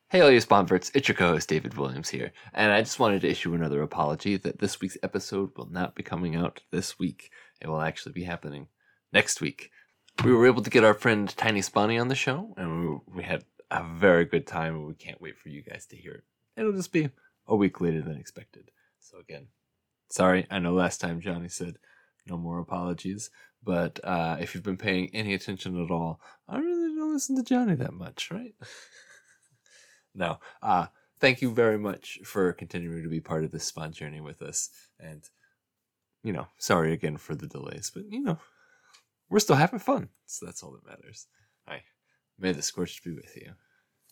Hey, all you Spawnverts, it's your co-host David Williams here, and I just wanted to issue another apology that this week's episode will not be coming out this week. It will actually be happening next week. We were able to get our friend Tiny Spawny on the show, and we had a very good time, and we can't wait for you guys to hear it. It'll just be a week later than expected. So again, sorry, I know last time Johnny said no more apologies, but if you've been paying any attention at all, I really don't listen to Johnny that much, right? No. Thank you very much for continuing to be part of this Spawn journey with us. And, sorry again for the delays, but, we're still having fun. So that's all that matters. All right. May the Scorched be with you.